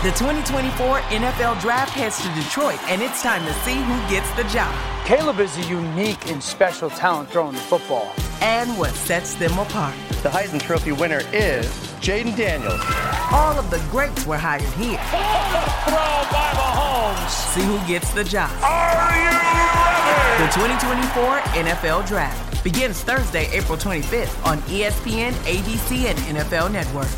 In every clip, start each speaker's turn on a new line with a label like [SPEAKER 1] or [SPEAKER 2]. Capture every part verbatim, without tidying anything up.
[SPEAKER 1] The twenty twenty-four N F L Draft heads to Detroit, and it's time to see who gets the job.
[SPEAKER 2] Caleb is a unique and special talent throwing the football.
[SPEAKER 1] And what sets them apart.
[SPEAKER 3] The Heisman Trophy winner is Jaden Daniels.
[SPEAKER 1] All of the greats were hired here.
[SPEAKER 4] Throw by Mahomes.
[SPEAKER 1] See who gets the job.
[SPEAKER 4] Are you ready?
[SPEAKER 1] The twenty twenty-four N F L Draft begins Thursday, April twenty-fifth on E S P N, A B C, and N F L Network.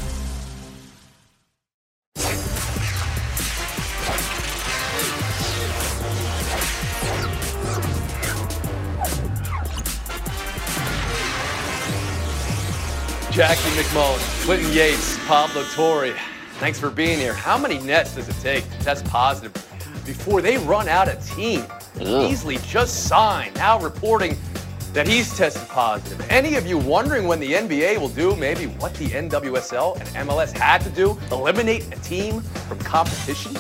[SPEAKER 5] Jackie McMullen, Clinton Yates, Pablo Torre, thanks for being here. How many nets does it take to test positive before they run out of team? Beasley just signed, now reporting that he's tested positive. Any of you wondering when the N B A will do maybe what the N W S L and M L S had to do, eliminate a team from competition?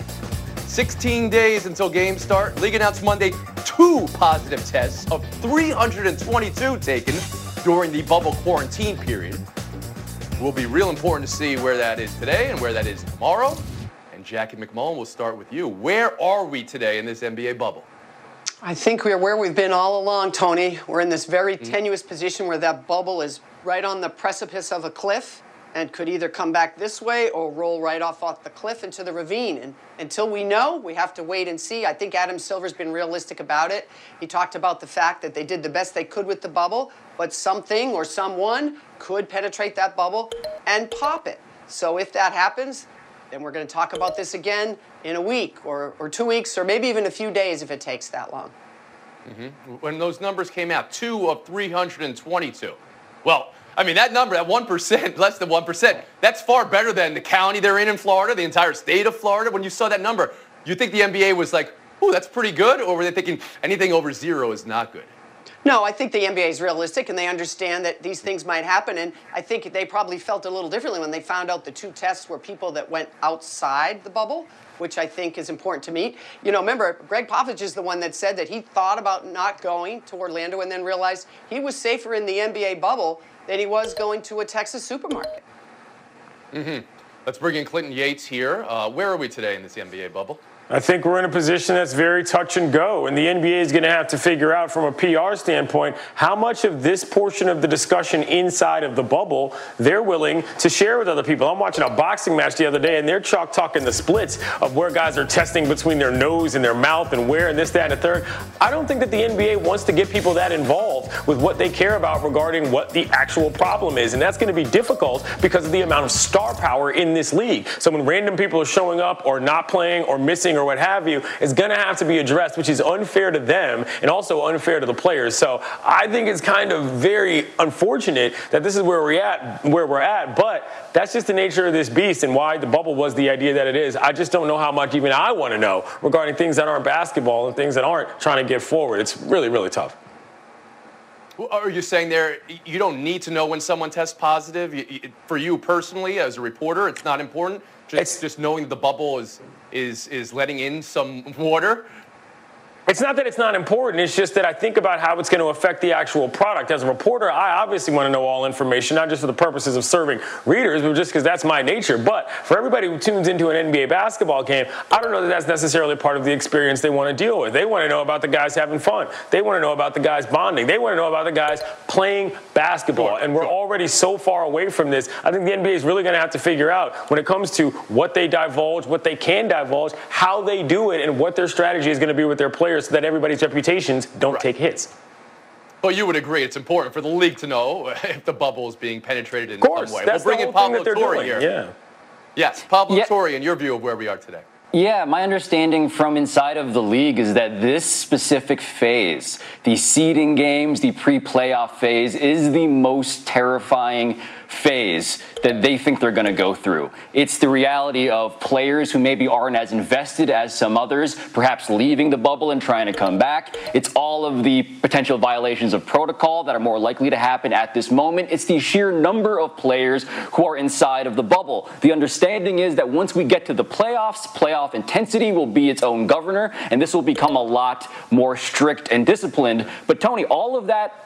[SPEAKER 5] sixteen days until games start. League announced Monday two positive tests of three hundred twenty-two taken during the bubble quarantine period. It will be real important to see where that is today and where that is tomorrow. And Jackie McMullen, we'll start with you. Where are we today in this N B A bubble?
[SPEAKER 6] I think we're where we've been all along, Tony. We're in this very mm-hmm. tenuous position where that bubble is right on the precipice of a cliff and could either come back this way or roll right off off the cliff into the ravine. And until we know, we have to wait and see. I think Adam Silver's been realistic about it. He talked about the fact that they did the best they could with the bubble, but something or someone could penetrate that bubble and pop it. So if that happens, then we're going to talk about this again in a week or, or two weeks or maybe even a few days if it takes that long.
[SPEAKER 5] Mm-hmm. When those numbers came out, two of three hundred twenty-two. Well, I mean, that number, that one percent, less than one percent, that's far better than the county they're in in Florida, the entire state of Florida. When you saw that number, you think the N B A was like, ooh, that's pretty good? Or were they thinking anything over zero is not good?
[SPEAKER 6] No, I think the N B A is realistic, and they understand that these things might happen. And I think they probably felt a little differently when they found out the two tests were people that went outside the bubble, which I think is important to me. You know, remember, Greg Popovich is the one that said that he thought about not going to Orlando and then realized he was safer in the N B A bubble than he was going to a Texas supermarket.
[SPEAKER 5] Mm-hmm. Let's bring in Clinton Yates here. Uh, where are we today in this N B A bubble?
[SPEAKER 7] I think we're in a position that's very touch and go, and the N B A is going to have to figure out from a P R standpoint how much of this portion of the discussion inside of the bubble they're willing to share with other people. I'm watching a boxing match the other day, and they're chalk talking the splits of where guys are testing between their nose and their mouth and where and this, that, and the third. I don't think that the N B A wants to get people that involved with what they care about regarding what the actual problem is, and that's going to be difficult because of the amount of star power in this league. So when random people are showing up or not playing or missing or what have you, is going to have to be addressed, which is unfair to them and also unfair to the players. So I think it's kind of very unfortunate that this is where we're at, where we're at, but that's just the nature of this beast and why the bubble was the idea that it is. I just don't know how much even I want to know regarding things that aren't basketball and things that aren't trying to get forward. It's really, really tough.
[SPEAKER 5] Are you saying there you don't need to know when someone tests positive? For you personally, as a reporter, it's not important? Just, it's, just knowing the bubble is, is, is letting in some water?
[SPEAKER 7] It's not that it's not important. It's just that I think about how it's going to affect the actual product. As a reporter, I obviously want to know all information, not just for the purposes of serving readers, but just because that's my nature. But for everybody who tunes into an N B A basketball game, I don't know that that's necessarily part of the experience they want to deal with. They want to know about the guys having fun. They want to know about the guys bonding. They want to know about the guys playing basketball. Sure, and we're sure. already so far away from this. I think the N B A is really going to have to figure out when it comes to what they divulge, what they can divulge, how they do it, and what their strategy is going to be with their players, so that everybody's reputations don't right. take hits.
[SPEAKER 5] Well, you would agree it's important for the league to know if the bubble is being penetrated in
[SPEAKER 7] of course,
[SPEAKER 5] some way.
[SPEAKER 7] That's
[SPEAKER 5] we'll bring
[SPEAKER 7] the
[SPEAKER 5] in
[SPEAKER 7] whole
[SPEAKER 5] Pablo
[SPEAKER 7] thing that
[SPEAKER 5] Torre
[SPEAKER 7] doing.
[SPEAKER 5] here.
[SPEAKER 7] Yeah.
[SPEAKER 5] Yes, Pablo
[SPEAKER 8] yeah.
[SPEAKER 5] Torre, in your view of where we are today.
[SPEAKER 8] Yeah, my understanding from inside of the league is that this specific phase, the seeding games, the pre-playoff phase, is the most terrifying phase that they think they're going to go through. It's the reality of players who maybe aren't as invested as some others, perhaps leaving the bubble and trying to come back. It's all of the potential violations of protocol that are more likely to happen at this moment. It's the sheer number of players who are inside of the bubble. The understanding is that once we get to the playoffs, playoff intensity will be its own governor, and this will become a lot more strict and disciplined. But Tony, all of that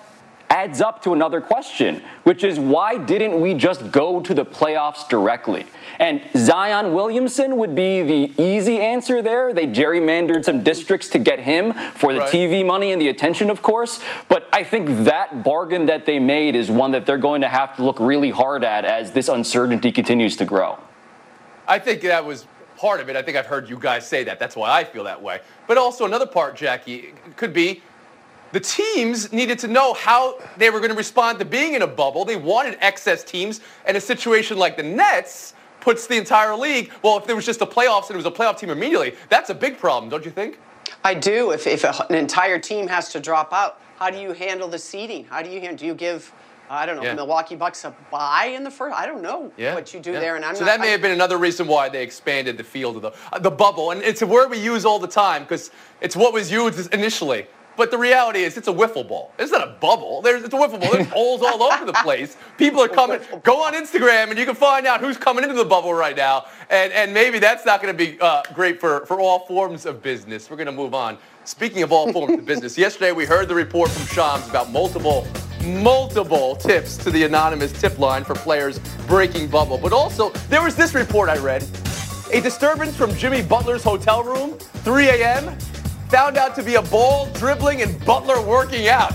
[SPEAKER 8] adds up to another question, which is why didn't we just go to the playoffs directly? And Zion Williamson would be the easy answer there. They gerrymandered some districts to get him for the right. T V money and the attention, of course. But I think that bargain that they made is one that they're going to have to look really hard at as this uncertainty continues to grow.
[SPEAKER 5] I think that was part of it. I think I've heard you guys say that. That's why I feel that way. But also another part, Jackie, could be the teams needed to know how they were going to respond to being in a bubble. They wanted excess teams. And a situation like the Nets puts the entire league, well, if there was just the playoffs and it was a playoff team immediately, that's a big problem, don't you think?
[SPEAKER 6] I do. If, if an entire team has to drop out, how do you handle the seeding? How do you do you give, I don't know, yeah. Milwaukee Bucks a bye in the first? I don't know yeah. what you do yeah. there. And I'm
[SPEAKER 5] so
[SPEAKER 6] not,
[SPEAKER 5] that may
[SPEAKER 6] I,
[SPEAKER 5] have been another reason why they expanded the field of the, uh, the bubble. And it's a word we use all the time because it's what was used initially. But the reality is it's a wiffle ball. It's not a bubble. There's, it's a wiffle ball. There's holes all over the place. People are coming. Go on Instagram and you can find out who's coming into the bubble right now. And, and maybe that's not going to be uh, great for, for all forms of business. We're going to move on. Speaking of all forms of business, yesterday we heard the report from Shams about multiple, multiple tips to the anonymous tip line for players breaking bubble. But also, there was this report I read. A disturbance from Jimmy Butler's hotel room, three a.m., found out to be a ball dribbling and Butler working out.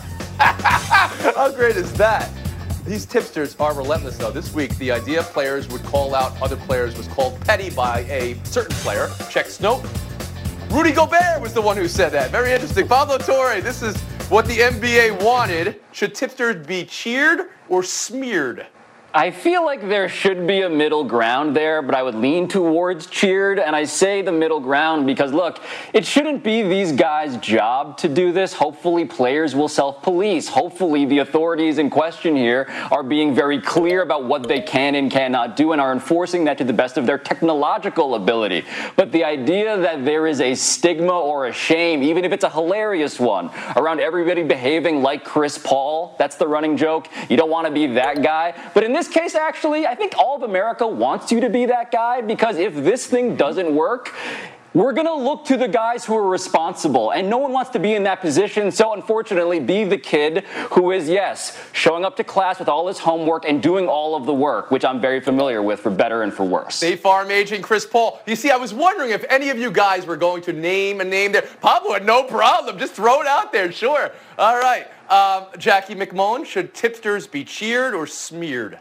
[SPEAKER 5] How great is that? These tipsters are relentless, though. This week, the idea players would call out other players was called petty by a certain player. Check Snope. Rudy Gobert was the one who said that. Very interesting. Pablo Torre, this is what the N B A wanted. Should tipsters be cheered or smeared?
[SPEAKER 8] I feel like there should be a middle ground there, but I would lean towards cheered, and I say the middle ground because, look, it shouldn't be these guys' job to do this. Hopefully players will self-police. Hopefully the authorities in question here are being very clear about what they can and cannot do and are enforcing that to the best of their technological ability. But the idea that there is a stigma or a shame, even if it's a hilarious one, around everybody behaving like Chris Paul, that's the running joke. You don't want to be that guy. But in this case, actually, I think all of America wants you to be that guy because if this thing doesn't work, we're going to look to the guys who are responsible, and no one wants to be in that position. So unfortunately, be the kid who is, yes, showing up to class with all his homework and doing all of the work, which I'm very familiar with for better and for worse.
[SPEAKER 5] State Farm agent Chris Paul. You see, I was wondering if any of you guys were going to name a name there. Pablo had no problem. Just throw it out there. Sure. All right. Um, Jackie McMullen, should tipsters be cheered or smeared?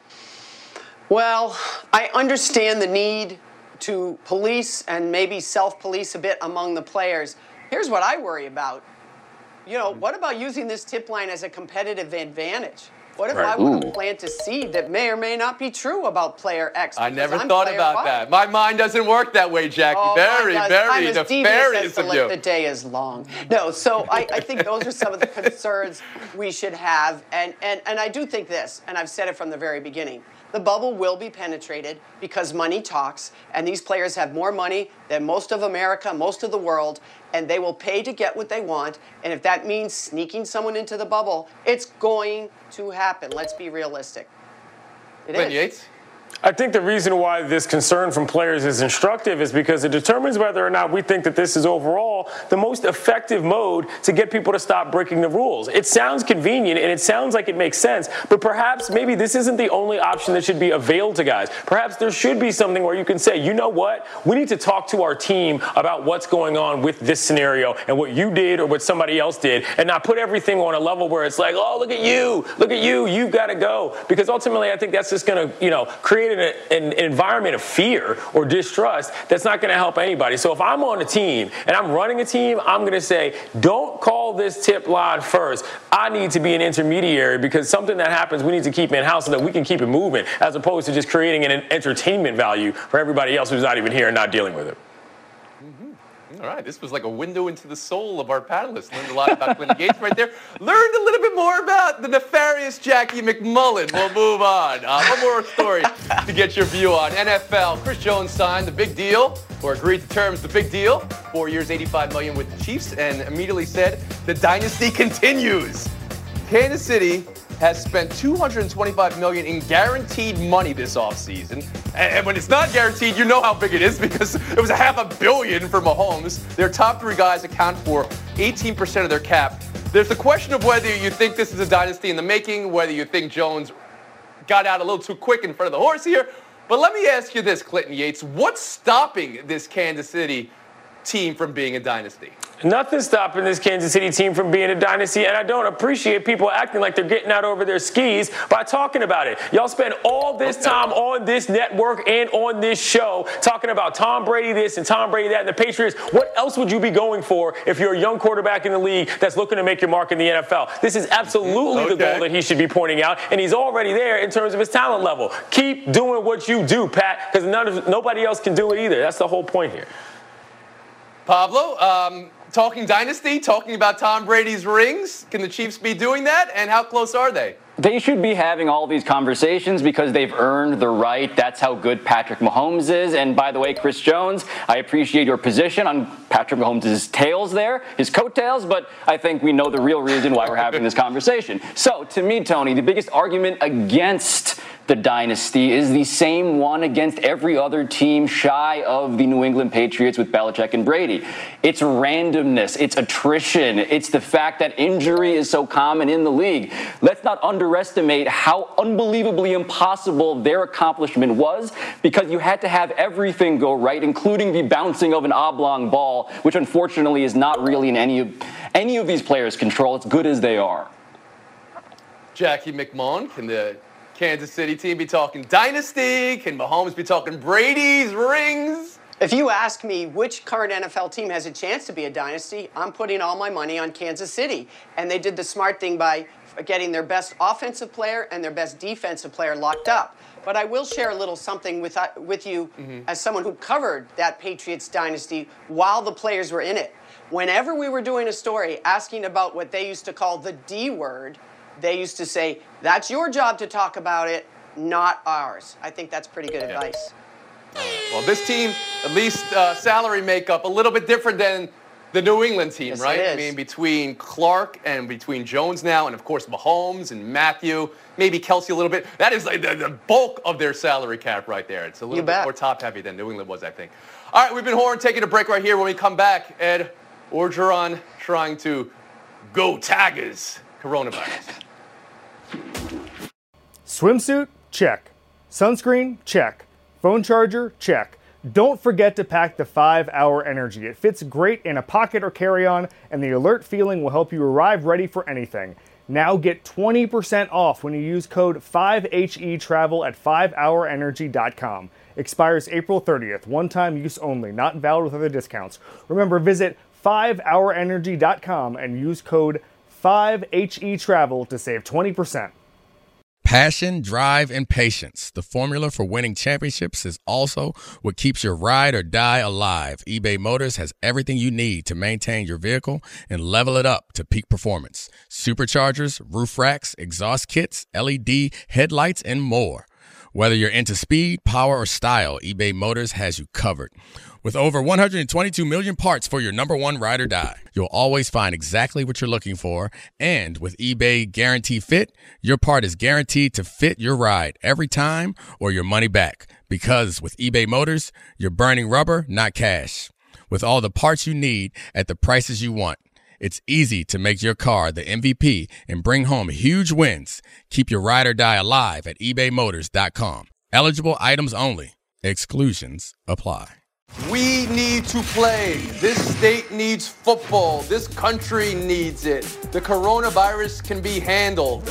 [SPEAKER 6] Well, I understand the need to police and maybe self-police a bit among the players. Here's what I worry about. You know, what about using this tip line as a competitive advantage? What if right. I want to plant a seed that may or may not be true about player X?
[SPEAKER 5] I never thought about y. that. My mind doesn't work that way, Jackie. Oh, very, very nefarious of you.
[SPEAKER 6] The day is long. No, so I, I think those are some of the concerns we should have. And, and, and I do think this, and I've said it from the very beginning. The bubble will be penetrated because money talks, and these players have more money than most of America, most of the world, and they will pay to get what they want. And if that means sneaking someone into the bubble, it's going to happen. Let's be realistic. It
[SPEAKER 5] Ben
[SPEAKER 6] is.
[SPEAKER 5] Yates?
[SPEAKER 7] I think the reason why this concern from players is instructive is because it determines whether or not we think that this is overall the most effective mode to get people to stop breaking the rules. It sounds convenient and it sounds like it makes sense, but perhaps maybe this isn't the only option that should be availed to guys. Perhaps there should be something where you can say, you know what, we need to talk to our team about what's going on with this scenario and what you did or what somebody else did, and not put everything on a level where it's like, oh, look at you, look at you, you've got to go. Because ultimately I think that's just going to, you know, create an, an environment of fear or distrust that's not going to help anybody. So if I'm on a team and I'm running a team, I'm going to say, don't call this tip line first. I need to be an intermediary because something that happens, we need to keep in-house so that we can keep it moving, as opposed to just creating an entertainment value for everybody else who's not even here and not dealing with it.
[SPEAKER 5] All right, this was like a window into the soul of our panelists. Learned a lot about Clinton Yates right there. Learned a little bit more about the nefarious Jackie McMullen. We'll move on. Uh, one more story to get your view on. N F L, Chris Jones signed the big deal, or agreed to terms the big deal. Four years, eighty-five million dollars with the Chiefs, and immediately said the dynasty continues. Kansas City has spent two hundred twenty-five million dollars in guaranteed money this offseason. And when it's not guaranteed, you know how big it is because it was a half a billion for Mahomes. Their top three guys account for eighteen percent of their cap. There's a question of whether you think this is a dynasty in the making, whether you think Jones got out a little too quick in front of the horse here. But let me ask you this, Clinton Yates. What's stopping this Kansas City team from being a dynasty?
[SPEAKER 7] Nothing's stopping this Kansas City team from being a dynasty, and I don't appreciate people acting like they're getting out over their skis by talking about it. Y'all spend all this time on this network and on this show talking about Tom Brady this and Tom Brady that and the Patriots. What else would you be going for if you're a young quarterback in the league that's looking to make your mark in the N F L? This is absolutely okay. The goal that he should be pointing out, and he's already there in terms of his talent level. Keep doing what you do, Pat, because none of nobody else can do it either. That's the whole point here.
[SPEAKER 5] Pablo, um, talking dynasty, talking about Tom Brady's rings. Can the Chiefs be doing that? And how close are they?
[SPEAKER 8] They should be having all these conversations because they've earned the right. That's how good Patrick Mahomes is. And by the way, Chris Jones, I appreciate your position on Patrick Mahomes' tails there, his coattails, but I think we know the real reason why we're having this conversation. So to me, Tony, the biggest argument against the dynasty is the same one against every other team shy of the New England Patriots with Belichick and Brady. It's randomness. It's attrition. It's the fact that injury is so common in the league. Let's not underestimate how unbelievably impossible their accomplishment was because you had to have everything go right, including the bouncing of an oblong ball, which unfortunately is not really in any of, any of these players' control, as good as they are.
[SPEAKER 5] Jackie McMullen, can the Kansas City team be talking dynasty? Can Mahomes be talking Brady's rings?
[SPEAKER 6] If you ask me which current N F L team has a chance to be a dynasty, I'm putting all my money on Kansas City. And they did the smart thing by getting their best offensive player and their best defensive player locked up. But I will share a little something with, uh, with you mm-hmm. as someone who covered that Patriots dynasty while the players were in it. Whenever we were doing a story asking about what they used to call the D word, they used to say, that's your job to talk about it, not ours. I think that's pretty good yeah. advice.
[SPEAKER 5] Well, this team, at least uh, salary makeup, a little bit different than the New England team,
[SPEAKER 6] yes,
[SPEAKER 5] right?
[SPEAKER 6] It is.
[SPEAKER 5] I mean, between Clark and between Jones now, and of course Mahomes and Matthew, maybe Kelsey a little bit. That is like the, the bulk of their salary cap right there. It's a little
[SPEAKER 6] you
[SPEAKER 5] bit
[SPEAKER 6] bet.
[SPEAKER 5] more top-heavy than New England was, I think. All right, we've been Horn taking a break right here. When we come back, Ed Orgeron trying to go Tigers coronavirus.
[SPEAKER 9] Swimsuit? Check. Sunscreen? Check. Phone charger? Check. Don't forget to pack the five hour Energy. It fits great in a pocket or carry-on, and the alert feeling will help you arrive ready for anything. Now get twenty percent off when you use code five H E travel at five hour energy dot com. Expires April thirtieth. One-time use only. Not valid with other discounts. Remember, visit five hour energy dot com and use code five H E travel to save twenty percent.
[SPEAKER 10] Passion, drive, and patience. The formula for winning championships is also what keeps your ride or die alive. eBay Motors has everything you need to maintain your vehicle and level it up to peak performance. Superchargers, roof racks, exhaust kits, L E D headlights, and more. Whether you're into speed, power, or style, eBay Motors has you covered. With over one hundred twenty-two million parts for your number one ride or die, you'll always find exactly what you're looking for. And with eBay Guarantee Fit, your part is guaranteed to fit your ride every time or your money back. Because with eBay Motors, you're burning rubber, not cash. With all the parts you need at the prices you want, it's easy to make your car the M V P and bring home huge wins. Keep your ride or die alive at ebay motors dot com. Eligible items only. Exclusions apply.
[SPEAKER 5] We need to play. This state needs football. This country needs it. The coronavirus can be handled.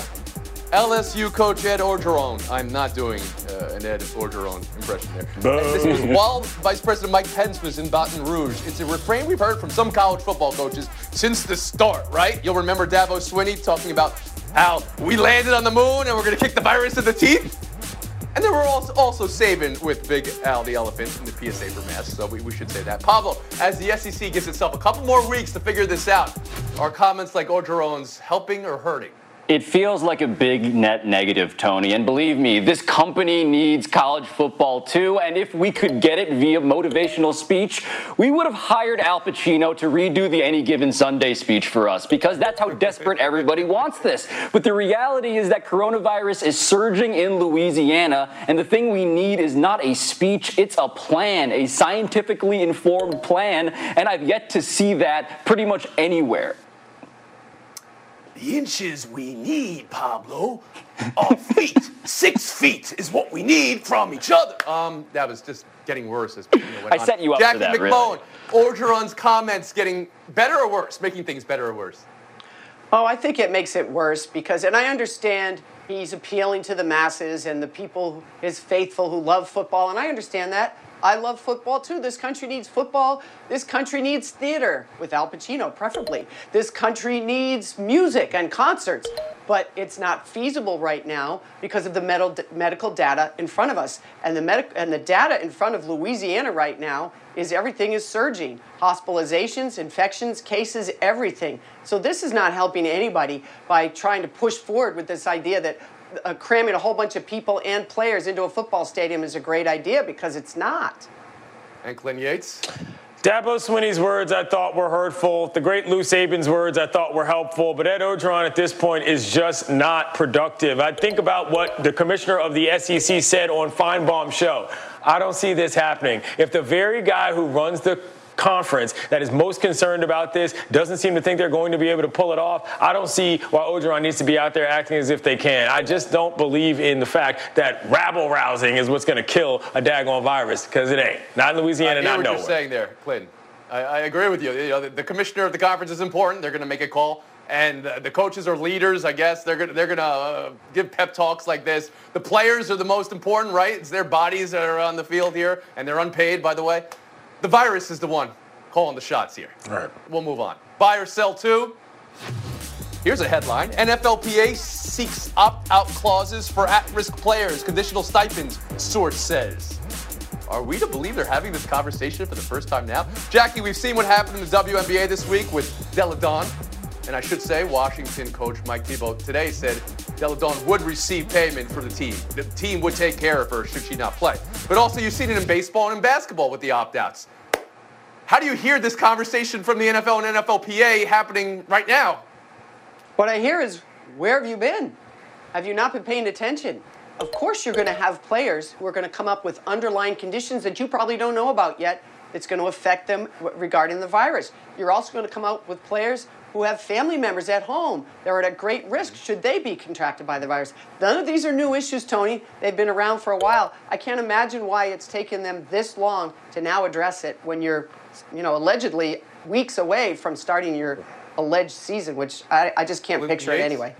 [SPEAKER 5] L S U coach Ed Orgeron. I'm not doing uh, an Ed Orgeron impression there. This was while Vice President Mike Pence was in Baton Rouge. It's a refrain we've heard from some college football coaches since the start, right? You'll remember Dabo Swinney talking about how we landed on the moon and we're going to kick the virus in the teeth. And then we're also, also saving with Big Al the Elephant in the P S A for masks, so we, we should say that. Pablo, as the S E C gives itself a couple more weeks to figure this out, are comments like Orgeron's helping or hurting?
[SPEAKER 8] It feels like a big net negative, Tony. And believe me, this company needs college football too. And if we could get it via motivational speech, we would have hired Al Pacino to redo the Any Given Sunday speech for us, because that's how desperate everybody wants this. But the reality is that coronavirus is surging in Louisiana, and the thing we need is not a speech, it's a plan, a scientifically informed plan. And I've yet to see that pretty much anywhere.
[SPEAKER 5] The inches we need, Pablo, are feet. Six feet is what we need from each other. Um, that was just getting worse as you know, went
[SPEAKER 8] I
[SPEAKER 5] on.
[SPEAKER 8] set you up
[SPEAKER 5] Jackie
[SPEAKER 8] for that,
[SPEAKER 5] McMullen,
[SPEAKER 8] really.
[SPEAKER 5] Orgeron's comments getting better or worse, making things better or worse?
[SPEAKER 6] Oh, I think it makes it worse because, and I understand he's appealing to the masses and the people, his faithful who love football, and I understand that. I love football too. This country needs football. This country needs theater, with Al Pacino preferably. This country needs music and concerts, but it's not feasible right now because of the med- medical data in front of us. And the medic- and the data in front of Louisiana right now is everything is surging. Hospitalizations, infections, cases, everything. So this is not helping anybody by trying to push forward with this idea that Uh, cramming a whole bunch of people and players into a football stadium is a great idea because it's not.
[SPEAKER 5] And Clint Yates?
[SPEAKER 7] Dabo Swinney's words I thought were hurtful. The great Lou Saban's words I thought were helpful. But Ed Orgeron at this point is just not productive. I think about what the commissioner of the S E C said on Feinbaum's show. I don't see this happening. If the very guy who runs the conference that is most concerned about this doesn't seem to think they're going to be able to pull it off, I don't see why Orgeron needs to be out there acting as if they can. I just don't believe in the fact that rabble-rousing is what's going to kill a daggone virus, because it ain't. Not in Louisiana,
[SPEAKER 5] I hear
[SPEAKER 7] not
[SPEAKER 5] what
[SPEAKER 7] nowhere.
[SPEAKER 5] you're saying there, Clinton. I, I agree with you. You know, the, the commissioner of the conference is important. They're going to make a call. And uh, the coaches are leaders, I guess. They're going they're gonna uh, give pep talks like this. The players are the most important, right? It's their bodies that are on the field here, and they're unpaid, by the way. The virus is the one calling the shots here.
[SPEAKER 7] All right.
[SPEAKER 5] We'll move on. Buy or sell two. Here's a headline. N F L P A seeks opt-out clauses for at-risk players. Conditional stipends, source says. Are we to believe they're having this conversation for the first time now? Jackie, we've seen what happened in the W N B A this week with Delle Donne. And I should say, Washington coach Mike Thibault today said Delle Donne would receive payment for the team. The team would take care of her should she not play. But also, you've seen it in baseball and in basketball with the opt-outs. How do you hear this conversation from the N F L and N F L P A happening right now?
[SPEAKER 6] What I hear is, where have you been? Have you not been paying attention? Of course you're going to have players who are going to come up with underlying conditions that you probably don't know about yet that's going to affect them regarding the virus. You're also going to come out with players who have family members at home that are at great risk should they be contracted by the virus. None of these are new issues, Tony. They've been around for a while. I can't imagine why it's taken them this long to now address it when you're, you know, allegedly weeks away from starting your alleged season, which I, I just can't picture it anyway.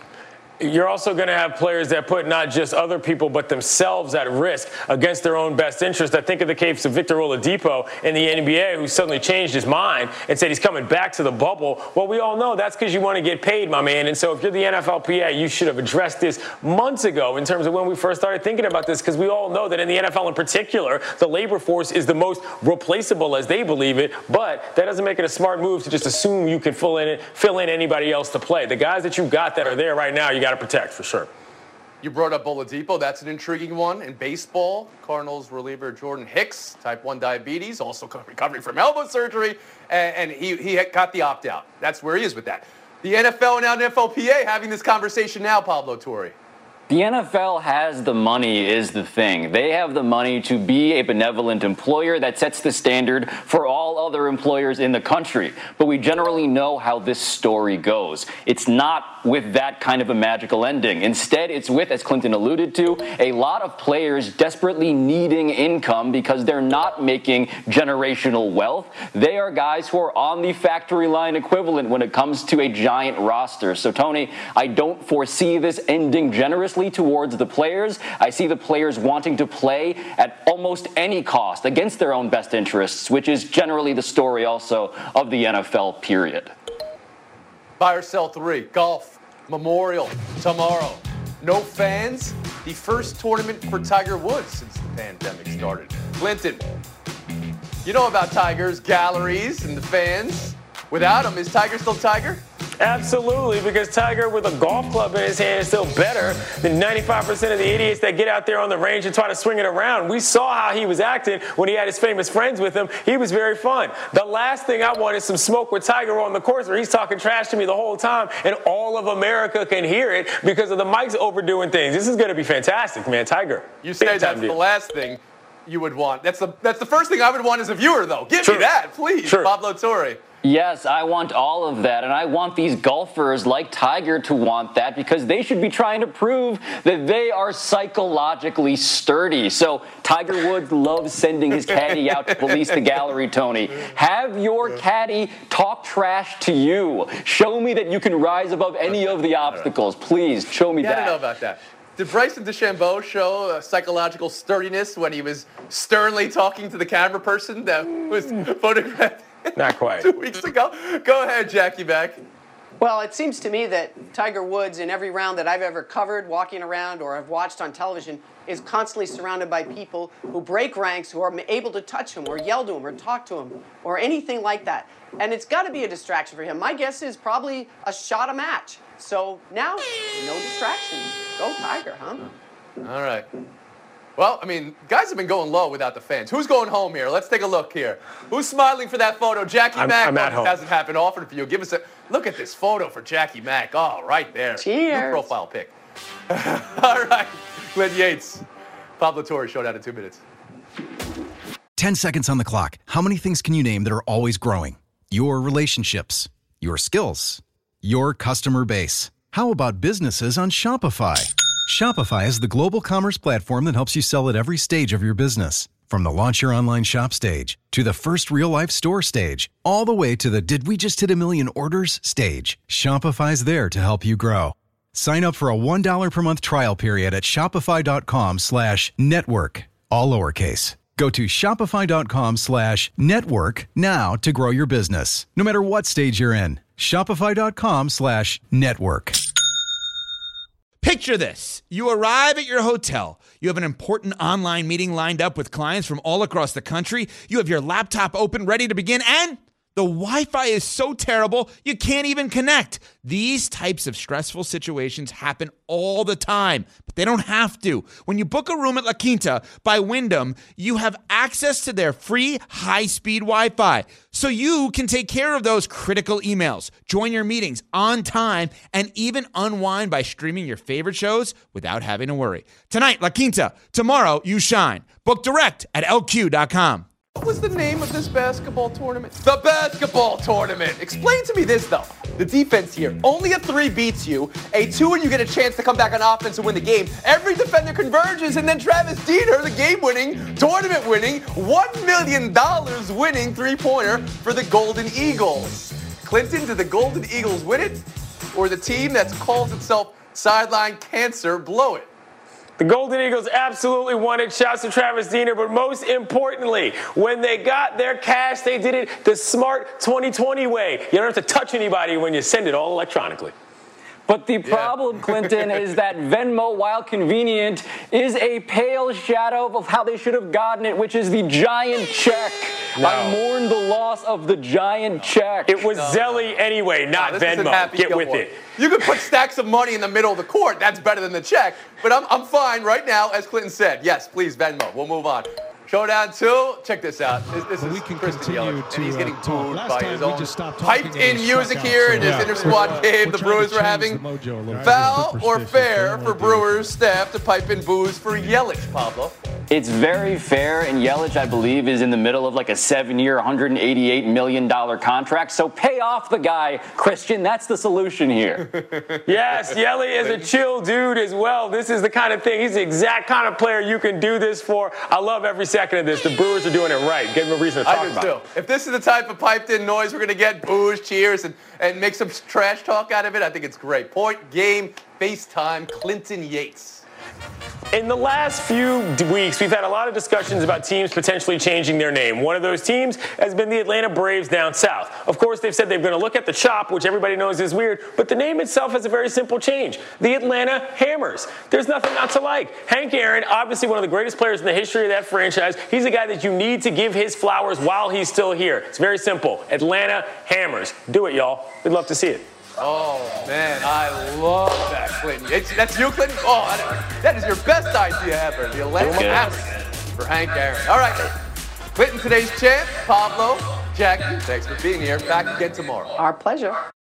[SPEAKER 7] You're also going to have players that put not just other people but themselves at risk against their own best interest. I think of the case of Victor Oladipo in the N B A, who suddenly changed his mind and said he's coming back to the bubble. Well, we all know that's because you want to get paid, my man. And so if you're the N F L P A, you should have addressed this months ago in terms of when we first started thinking about this, because we all know that in the N F L in particular, the labor force is the most replaceable as they believe it. But that doesn't make it a smart move to just assume you can fill in, fill in anybody else to play. The guys that you've got that are there right now, you got to protect for sure.
[SPEAKER 5] You brought up Oladipo. That's an intriguing one. In baseball, Cardinals reliever Jordan Hicks, type one diabetes, also recovering from elbow surgery, and, and he, he got the opt-out. That's where he is with that. The N F L and N F L P A having this conversation now, Pablo Torre.
[SPEAKER 8] The N F L has the money is the thing. They have the money to be a benevolent employer that sets the standard for all other employers in the country. But we generally know how this story goes. It's not with that kind of a magical ending. Instead, it's with, as Clinton alluded to, a lot of players desperately needing income because they're not making generational wealth. They are guys who are on the factory line equivalent when it comes to a giant roster. So, Tony, I don't foresee this ending generously towards the players. I see the players wanting to play at almost any cost against their own best interests, which is generally the story also of the N F L, period.
[SPEAKER 5] Buy or sell three. Golf. Memorial. Tomorrow. No fans. The first tournament for Tiger Woods since the pandemic started. Clinton. You know about Tiger's galleries and the fans. Without him, is Tiger still Tiger?
[SPEAKER 7] Absolutely, because Tiger with a golf club in his hand is still better than ninety-five percent of the idiots that get out there on the range and try to swing it around. We saw how he was acting when he had his famous friends with him. He was very fun. The last thing I want is some smoke with Tiger on the course where he's talking trash to me the whole time and all of America can hear it because of the mics overdoing things. This is going to be fantastic, man. Tiger.
[SPEAKER 5] You say that's the last thing. you would want. That's the that's the first thing I would want as a viewer, though. Give
[SPEAKER 7] Sure.
[SPEAKER 5] me that, please,
[SPEAKER 7] Sure.
[SPEAKER 5] Pablo Torre.
[SPEAKER 8] Yes, I want all of that, and I want these golfers like Tiger to want that because they should be trying to prove that they are psychologically sturdy. So Tiger Woods loves sending his caddy out to police the gallery, Tony. Have your caddy talk trash to you. Show me that you can rise above any of the obstacles. Please, show me
[SPEAKER 5] Yeah,
[SPEAKER 8] that.
[SPEAKER 5] I don't know about that. Did Bryson DeChambeau show uh, psychological sturdiness when he was sternly talking to the camera person that was photographed?
[SPEAKER 7] Not quite.
[SPEAKER 5] Two weeks ago. Go ahead, Jackie Mack.
[SPEAKER 6] Well, it seems to me that Tiger Woods, in every round that I've ever covered, walking around or have watched on television, is constantly surrounded by people who break ranks, who are able to touch him or yell to him or talk to him or anything like that. And it's got to be a distraction for him. My guess is probably a shot a match. So now, no distractions. Go Tiger, huh?
[SPEAKER 5] All right. Well, I mean, guys have been going low without the fans. Who's going home here? Let's take a look here. Who's smiling for that photo? Jackie
[SPEAKER 7] I'm,
[SPEAKER 5] Mack.
[SPEAKER 7] I'm at
[SPEAKER 5] Oh,
[SPEAKER 7] home.
[SPEAKER 5] This hasn't happened often for you. Give us a look at this photo for Jackie Mack. Oh, right there.
[SPEAKER 6] Cheers.
[SPEAKER 5] New profile pic. All right. Glenn Yates. Pablo Torre, showdown in two minutes.
[SPEAKER 11] Ten seconds on the clock. How many things can you name that are always growing? Your relationships, your skills, your customer base. How about businesses on Shopify? Shopify is the global commerce platform that helps you sell at every stage of your business. From the launch your online shop stage, to the first real-life store stage, all the way to the did we just hit a million orders stage. Shopify's there to help you grow. Sign up for a one dollar per month trial period at shopify.com slash network, all lowercase. Go to shopify.com slash network now to grow your business, no matter what stage you're in. Shopify.com slash network.
[SPEAKER 12] Picture this. You arrive at your hotel. You have an important online meeting lined up with clients from all across the country. You have your laptop open, ready to begin, and the Wi-Fi is so terrible, you can't even connect. These types of stressful situations happen all the time, but they don't have to. When you book a room at La Quinta by Wyndham, you have access to their free high-speed Wi-Fi, so you can take care of those critical emails, join your meetings on time, and even unwind by streaming your favorite shows without having to worry. Tonight, La Quinta. Tomorrow, you shine. Book direct at L Q dot com.
[SPEAKER 5] What was the name of this basketball tournament? The basketball tournament. Explain to me this, though. The defense here. Only a three beats you. A two and you get a chance to come back on offense and win the game. Every defender converges, and then Travis Dieter, the game-winning, tournament-winning, one million dollars winning three-pointer for the Golden Eagles. Clinton, did the Golden Eagles win it? Or the team that calls itself Sideline Cancer blow it?
[SPEAKER 7] The Golden Eagles absolutely won it. Shouts to Travis Dieter. But most importantly, when they got their cash, they did it the smart twenty twenty way. You don't have to touch anybody when you send it all electronically.
[SPEAKER 8] But the problem, yeah. Clinton, is that Venmo, while convenient, is a pale shadow of how they should have gotten it, which is the giant check. No. I mourn the loss of the giant check.
[SPEAKER 7] It was no, Zelly no. anyway, not no, Venmo. Get Gilmore. with it.
[SPEAKER 5] You could put stacks of money in the middle of the court. That's better than the check. But I'm, I'm fine right now, as Clinton said. Yes, please, Venmo. We'll move on. Showdown two. Check this out. This, this well, is Kristen Yelich, to, and he's getting uh, booed by his own piped-in music here in his yeah. inter-squad uh, game the Brewers were having. Foul or fair for Brewers staff to pipe in booze for Yelich, Pablo?
[SPEAKER 8] It's very fair, and Yelich, I believe, is in the middle of like a seven-year, one hundred eighty-eight million dollars contract. So pay off the guy, Christian. That's the solution here.
[SPEAKER 7] Yes, Yelich is a chill dude as well. This is the kind of thing. He's the exact kind of player you can do this for. I love every second of this. The Brewers are doing it right. Give them a reason to talk
[SPEAKER 5] I do
[SPEAKER 7] about
[SPEAKER 5] too.
[SPEAKER 7] it.
[SPEAKER 5] If this is the type of piped-in noise we're going to get, boos, cheers, and, and make some trash talk out of it, I think it's great. Point, game, FaceTime, Clinton Yates.
[SPEAKER 7] In the last few weeks, we've had a lot of discussions about teams potentially changing their name. One of those teams has been the Atlanta Braves down south. Of course, they've said they're going to look at the chop, which everybody knows is weird, but the name itself has a very simple change. The Atlanta Hammers. There's nothing not to like. Hank Aaron, obviously one of the greatest players in the history of that franchise. He's a guy that you need to give his flowers while he's still here. It's very simple. Atlanta Hammers. Do it, y'all. We'd love to see it.
[SPEAKER 5] Oh, man, I love that, Clinton. It's, that's you, Clinton? Oh, that, that is your best idea ever. The Atlanta Hammers for Hank Aaron. All right, Clinton, today's champ, Pablo, Jackie, thanks for being here. Back again tomorrow.
[SPEAKER 6] Our pleasure.